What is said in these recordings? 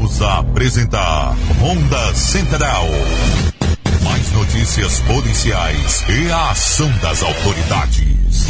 Voltamos a apresentar Ronda Central. Mais notícias policiais e a ação das autoridades.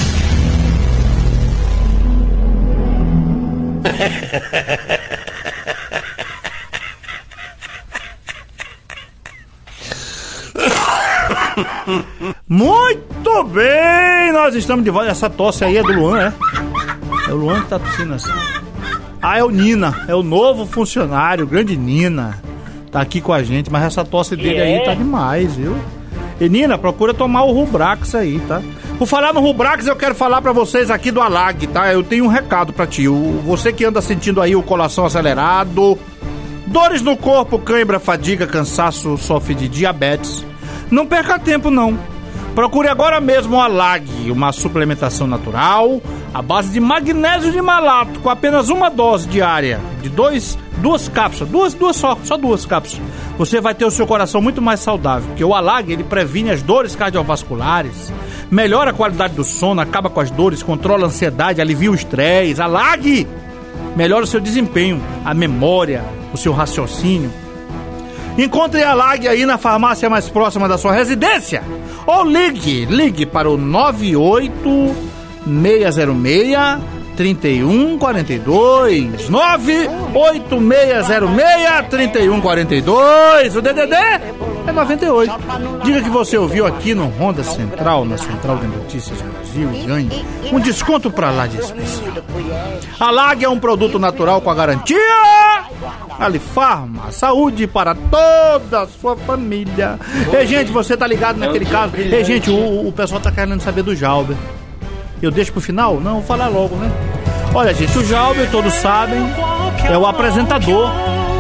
Muito bem, nós estamos de volta. Essa tosse aí é do Luan, é? É o Luan que tá tossindo assim. Ah, é o Nina, é o novo funcionário, o grande Nina. Tá aqui com a gente, mas essa tosse dele aí tá demais, viu? E Nina, procura tomar o Rubrax aí, tá? Por falar no Rubrax, eu quero falar pra vocês aqui do Alag, tá? Eu tenho um recado pra ti. Você que anda sentindo aí o coração acelerado, dores no corpo, cãibra, fadiga, cansaço, sofre de diabetes, não perca tempo não. Procure agora mesmo o Alag, uma suplementação natural à base de magnésio de malato, com apenas uma dose diária, de duas cápsulas, só duas cápsulas. Você vai ter o seu coração muito mais saudável, porque o Alag, ele previne as dores cardiovasculares, melhora a qualidade do sono, acaba com as dores, controla a ansiedade, alivia o estresse. Alag melhora o seu desempenho, a memória, o seu raciocínio. Encontre a Alag aí na farmácia mais próxima da sua residência. Ou ligue para o 98606-3142. 98606-3142. O DDD é 98. Diga que você ouviu aqui no Ronda Central, na Central de Notícias Brasil, e ganhe um desconto para lá de especial. A Alag é um produto natural com a garantia Alifarma, saúde para toda a sua família. Ei, gente, você tá ligado naquele caso? Ei, gente, o pessoal tá querendo saber do Jalber. Eu deixo pro final? Não, vou falar logo, né? Olha, gente, o Jalber, todos sabem, é o apresentador.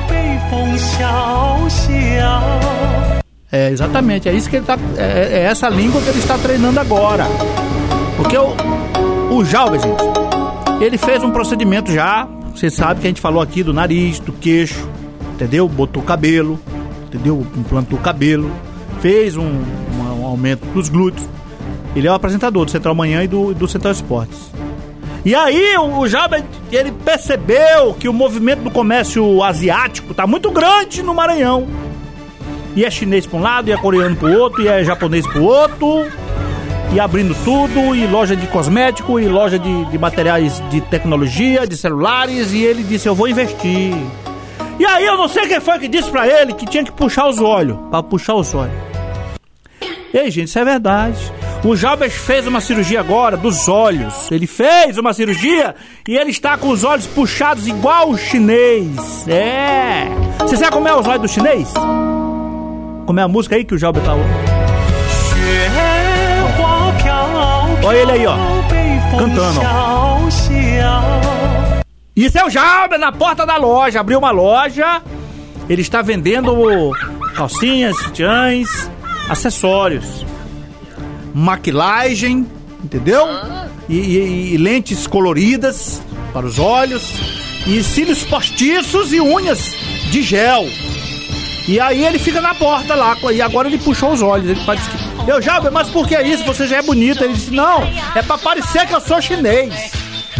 É, exatamente, é isso que ele tá. É essa língua que ele está treinando agora. Porque o Jalber, gente, ele fez um procedimento já. Você sabe que a gente falou aqui do nariz, do queixo, entendeu? Botou cabelo, entendeu? Implantou cabelo, fez um aumento dos glúteos. Ele é o apresentador do Central Manhã e do Central Esportes. E aí o Jalber, ele percebeu que o movimento do comércio asiático tá muito grande no Maranhão. E é chinês para um lado, e é coreano para o outro, e é japonês para o outro. E abrindo tudo, e loja de cosmético, e loja de materiais de tecnologia, de celulares, e ele disse, eu vou investir. E aí eu não sei quem foi que disse pra ele que tinha que puxar os olhos, pra puxar os olhos. Ei, gente, isso é verdade. O Jalber fez uma cirurgia agora dos olhos. Ele fez uma cirurgia e ele está com os olhos puxados igual o chinês. É. Você sabe como é os olhos do chinês? Como é a música aí que o Jalber tá... Olha ele aí, ó, cantando, ó. Isso é o Jalber na porta da loja. Abriu uma loja. Ele está vendendo calcinhas, sutiãs, acessórios, maquilagem, entendeu? E lentes coloridas para os olhos, e cílios postiços e unhas de gel. E aí ele fica na porta lá, e agora ele puxou os olhos. Ele disse que, eu, Jalber, mas por que isso? Você já é bonita. Ele disse, não, é pra parecer que eu sou chinês.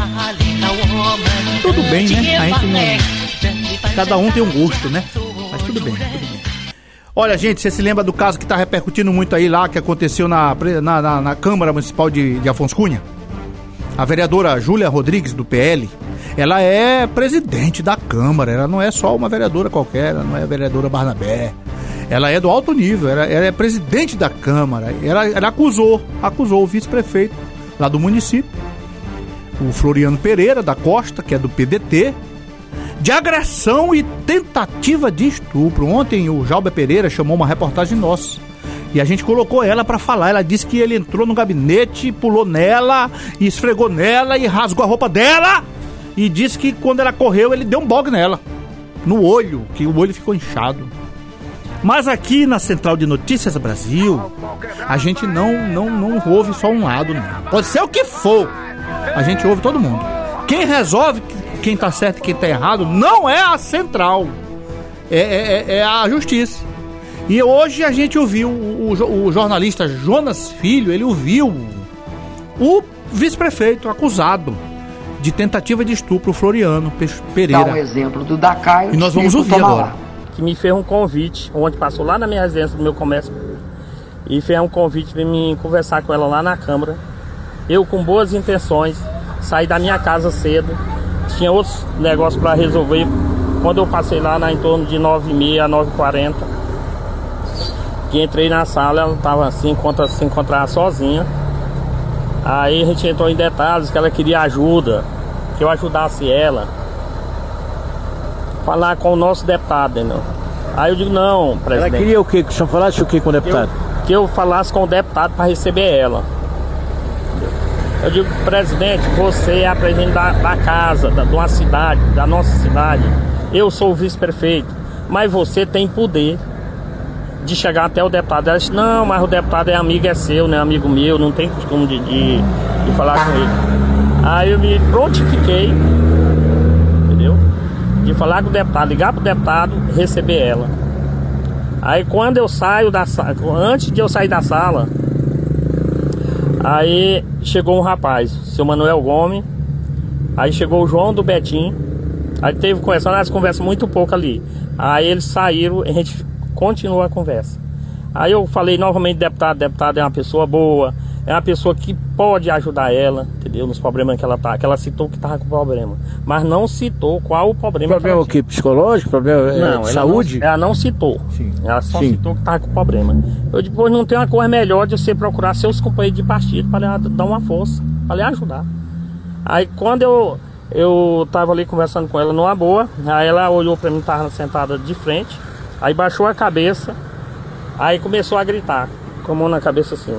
Tudo bem, né? A gente não... Cada um tem um gosto, né? Mas tudo bem, tudo bem. Olha, gente, você se lembra do caso que tá repercutindo muito aí lá, que aconteceu na Câmara Municipal de Afonso Cunha? A vereadora Júlia Rodrigues, do PL, ela é presidente da Câmara. Ela não é só uma vereadora qualquer, ela não é a vereadora Barnabé. Ela é do alto nível, ela é presidente da Câmara. Ela acusou o vice-prefeito lá do município, o Floriano Pereira da Costa, que é do PDT, de agressão e tentativa de estupro. Ontem o Jalber Pereira chamou uma reportagem nossa e a gente colocou ela pra falar. Ela disse que ele entrou no gabinete, pulou nela, e esfregou nela e rasgou a roupa dela, e disse que quando ela correu ele deu um bogue nela, no olho, que o olho ficou inchado. Mas aqui na Central de Notícias Brasil, a gente não ouve só um lado, não. Pode ser o que for, a gente ouve todo mundo. Quem resolve quem tá certo e quem tá errado não é a Central, é a Justiça. E hoje a gente ouviu o jornalista Jonas Filho, ele ouviu o vice-prefeito acusado de tentativa de estupro, Floriano Pereira. Dá um exemplo do Dakar. E nós vamos ouvir agora. Que me fez um convite, onde passou lá na minha residência do meu comércio, e fez um convite para mim conversar com ela lá na Câmara. Eu, com boas intenções, saí da minha casa cedo, tinha outros negócios para resolver. Quando eu passei lá em torno de 9h30 a 9h40, que entrei na sala, ela estava se encontrar sozinha. Aí a gente entrou em detalhes que ela queria ajuda, que eu ajudasse ela. Falar com o nosso deputado, entendeu? Aí eu digo, não, presidente. Ela queria o quê? Que o senhor falasse o quê com o deputado? Que eu falasse com o deputado para receber ela. Eu digo, presidente, você é a presidente da casa, de uma cidade, da nossa cidade. Eu sou o vice-prefeito, mas você tem poder de chegar até o deputado. Ela disse, não, mas o deputado é amigo, é seu, não é amigo meu, não tem costume de falar com ele. Aí eu me prontifiquei, entendeu? De falar com o deputado, ligar pro deputado, receber ela. Aí quando eu saio da sala, antes de eu sair da sala, aí chegou um rapaz, o seu Manuel Gomes, aí chegou o João do Betim, aí teve conversando, nós conversamos muito pouco ali. Aí eles saíram, a gente continuou a conversa. Aí eu falei novamente, deputado é uma pessoa boa, é uma pessoa que pode ajudar ela, entendeu? Nos problemas que ela tá, que ela citou que estava com problema, mas não citou qual o problema. Problema o quê? Psicológico? Problema de saúde? Ela não citou. Sim. Ela só citou que estava com problema. Eu depois não tem uma coisa melhor de você procurar seus companheiros de partido para lhe dar uma força, para lhe ajudar. Aí quando eu tava ali conversando com ela numa boa, aí ela olhou para mim, estava sentada de frente, aí baixou a cabeça, aí começou a gritar, com a mão na cabeça assim.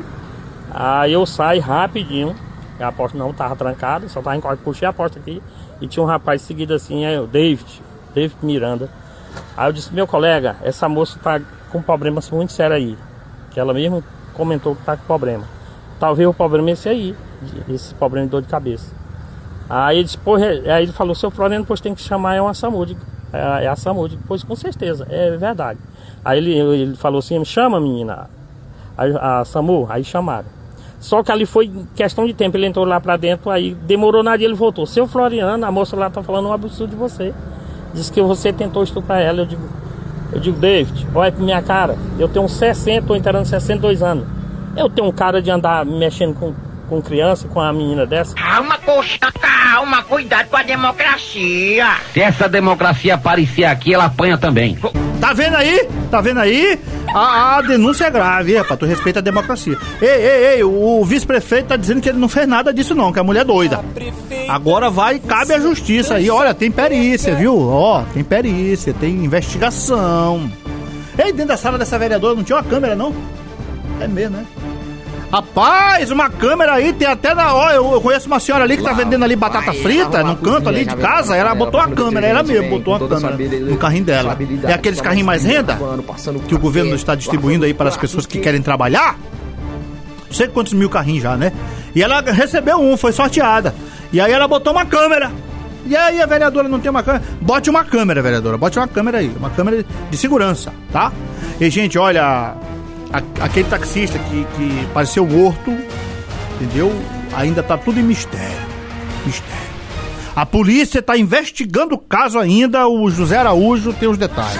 Aí eu saí rapidinho, a porta não estava trancada, só estava enquanto puxei a porta aqui e tinha um rapaz seguido assim, aí eu, David Miranda. Aí eu disse, meu colega, essa moça está com problemas muito sérios aí, que ela mesmo comentou que está com problema. Talvez o problema é esse aí, esse problema de dor de cabeça. Aí ele disse, aí ele falou, seu Floriano, pois tem que chamar a SAMU. É a SAMU, pois com certeza, é verdade. Aí ele falou assim, chama a menina, a SAMU, aí chamaram. Só que ali foi questão de tempo, ele entrou lá pra dentro, aí demorou nada e ele voltou. Seu Floriano, a moça lá tá falando um absurdo de você. Diz que você tentou estuprar ela. Eu digo, David, olha pra minha cara, eu tenho 60, tô entrando 62 anos. Eu tenho um cara de andar mexendo com criança, com a menina dessa. Calma, coxa, calma, cuidado com a democracia. Se essa democracia aparecer aqui, ela apanha também. Tá vendo aí? Tá vendo aí? A denúncia é grave, rapaz, tu respeita a democracia. Ei, o vice-prefeito tá dizendo que ele não fez nada disso não, que a mulher é doida. Agora cabe à justiça aí, olha, tem perícia, viu? Ó, tem perícia, tem investigação. Ei, dentro da sala dessa vereadora não tinha uma câmera, não? É mesmo, né? Rapaz, uma câmera aí, tem até na hora. Eu conheço uma senhora ali que tá vendendo ali batata frita no canto ali de casa. Ela botou a câmera, ela mesmo botou a câmera no carrinho dela. É aqueles carrinhos mais renda que o governo está distribuindo aí para as pessoas que querem trabalhar. Não sei quantos mil carrinhos já, né? E ela recebeu foi sorteada. E aí ela botou uma câmera. E aí a vereadora não tem uma câmera? Bote uma câmera, vereadora. Bote uma câmera aí. Uma câmera de segurança, tá? E, gente, olha... Aquele taxista que pareceu morto, entendeu? Ainda tá tudo em mistério. A polícia tá investigando o caso ainda, o José Araújo tem os detalhes.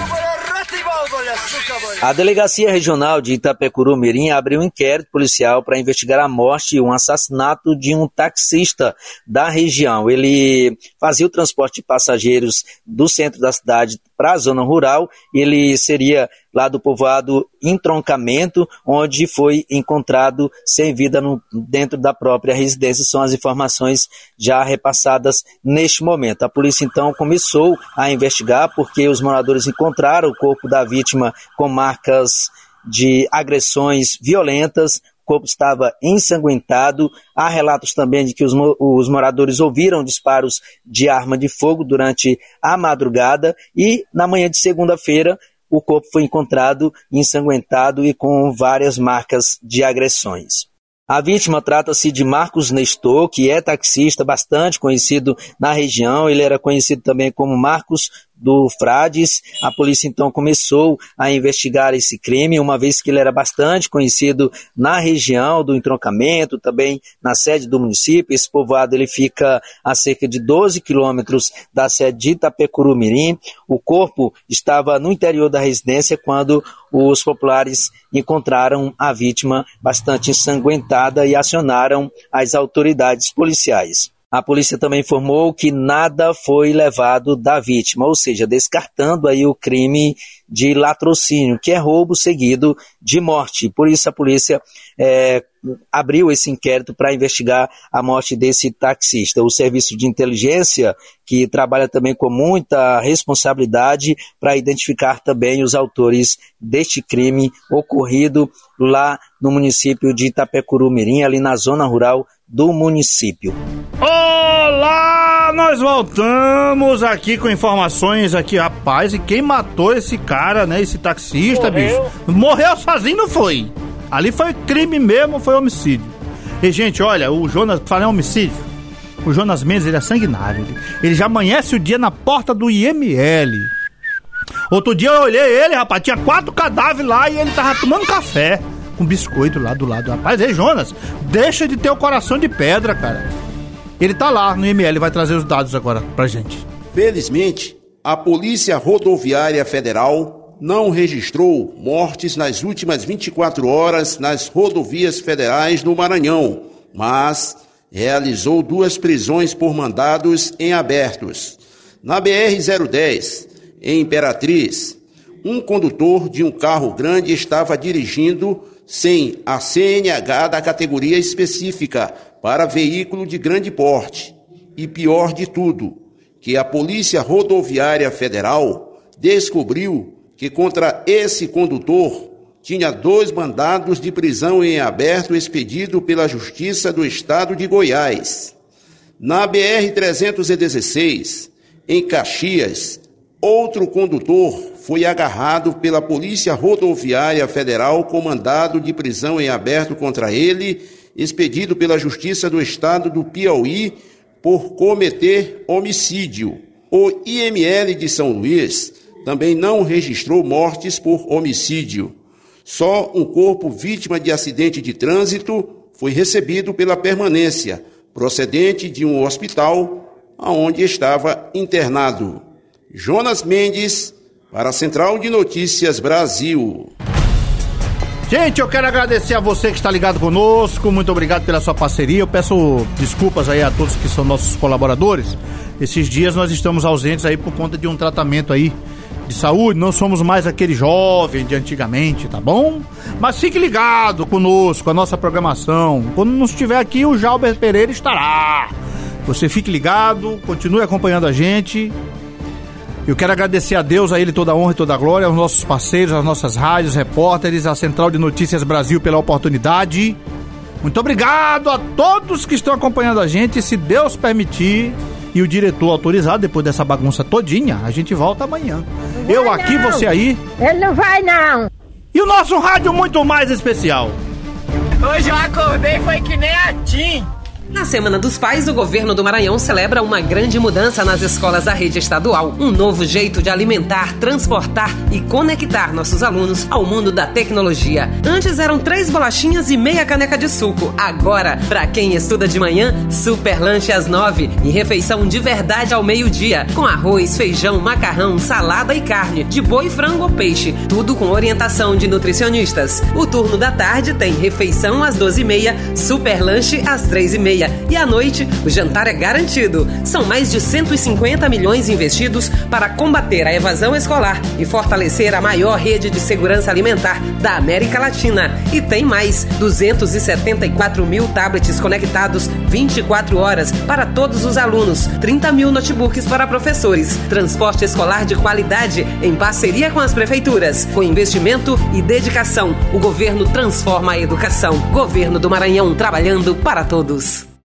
A Delegacia Regional de Itapecuru-Mirim abriu um inquérito policial para investigar a morte e um assassinato de um taxista da região. Ele fazia o transporte de passageiros do centro da cidade para a zona rural. Ele seria lá do povoado Entroncamento, onde foi encontrado sem vida dentro da própria residência. São as informações já repassadas neste momento. A polícia então começou a investigar porque os moradores encontraram o corpo da vítima com marcas de agressões violentas. O corpo estava ensanguentado. Há relatos também de que os moradores ouviram disparos de arma de fogo durante a madrugada e na manhã de segunda-feira o corpo foi encontrado ensanguentado e com várias marcas de agressões. A vítima trata-se de Marcos Nestor, que é taxista bastante conhecido na região. Ele era conhecido também como Marcos do Frades. A polícia então começou a investigar esse crime, uma vez que ele era bastante conhecido na região do entroncamento, também na sede do município. Esse povoado ele fica a cerca de 12 quilômetros da sede de Itapecuru-Mirim. O corpo estava no interior da residência quando os populares encontraram a vítima bastante ensanguentada e acionaram as autoridades policiais. A polícia também informou que nada foi levado da vítima, ou seja, descartando aí o crime de latrocínio, que é roubo seguido de morte. Por isso a polícia abriu esse inquérito para investigar a morte desse taxista. O serviço de inteligência, que trabalha também com muita responsabilidade para identificar também os autores deste crime ocorrido lá no município de Itapecuru-Mirim, ali na zona rural do município. Olá, nós voltamos aqui com informações aqui, rapaz, e quem matou esse cara, né, esse taxista, bicho, morreu sozinho, não foi? Ali foi crime mesmo, foi homicídio. E, gente, olha, o Jonas, falando em homicídio, o Jonas Mendes, ele é sanguinário, ele já amanhece o dia na porta do IML. Outro dia eu olhei ele, rapaz, tinha 4 cadáveres lá e ele tava tomando café com biscoito lá do lado. Rapaz, ei, Jonas, deixa de ter o coração de pedra, cara. Ele tá lá no IML, vai trazer os dados agora pra gente. Felizmente, a Polícia Rodoviária Federal não registrou mortes nas últimas 24 horas nas rodovias federais no Maranhão, mas realizou 2 prisões por mandados em abertos. Na BR-010, em Imperatriz, um condutor de um carro grande estava dirigindo sem a CNH da categoria específica para veículo de grande porte. E pior de tudo, que a Polícia Rodoviária Federal descobriu que contra esse condutor tinha 2 mandados de prisão em aberto expedido pela Justiça do Estado de Goiás. Na BR-316, em Caxias, outro condutor foi agarrado pela Polícia Rodoviária Federal com mandado de prisão em aberto contra ele, expedido pela Justiça do Estado do Piauí por cometer homicídio. O IML de São Luís também não registrou mortes por homicídio. Só um corpo vítima de acidente de trânsito foi recebido pela permanência, procedente de um hospital onde estava internado. Jonas Mendes, para a Central de Notícias Brasil. Gente, eu quero agradecer a você que está ligado conosco, muito obrigado pela sua parceria. Eu peço desculpas aí a todos que são nossos colaboradores. Esses dias nós estamos ausentes aí por conta de um tratamento aí de saúde, não somos mais aquele jovem de antigamente, tá bom? Mas fique ligado conosco, a nossa programação. Quando não estiver aqui, o Jalber Pereira estará. Você fique ligado, continue acompanhando a gente. Eu quero agradecer a Deus, a Ele toda a honra e toda a glória, aos nossos parceiros, às nossas rádios, repórteres, à Central de Notícias Brasil pela oportunidade. Muito obrigado a todos que estão acompanhando a gente. Se Deus permitir e o diretor autorizar, depois dessa bagunça todinha, a gente volta amanhã. Eu aqui, não. Você aí. Ele não vai não. E o nosso rádio muito mais especial. Hoje eu acordei, foi que nem a Tim. Na Semana dos Pais, o governo do Maranhão celebra uma grande mudança nas escolas da rede estadual. Um novo jeito de alimentar, transportar e conectar nossos alunos ao mundo da tecnologia. Antes eram 3 bolachinhas e meia caneca de suco. Agora, para quem estuda de manhã, super lanche às 9 e refeição de verdade ao meio-dia. Com arroz, feijão, macarrão, salada e carne, de boi, frango ou peixe. Tudo com orientação de nutricionistas. O turno da tarde tem refeição às 12h30, super lanche às 3h30. E à noite, o jantar é garantido. São mais de 150 milhões investidos para combater a evasão escolar e fortalecer a maior rede de segurança alimentar da América Latina. E tem mais, 274 mil tablets conectados 24 horas para todos os alunos, 30 mil notebooks para professores, transporte escolar de qualidade em parceria com as prefeituras. Com investimento e dedicação, o governo transforma a educação. Governo do Maranhão, trabalhando para todos.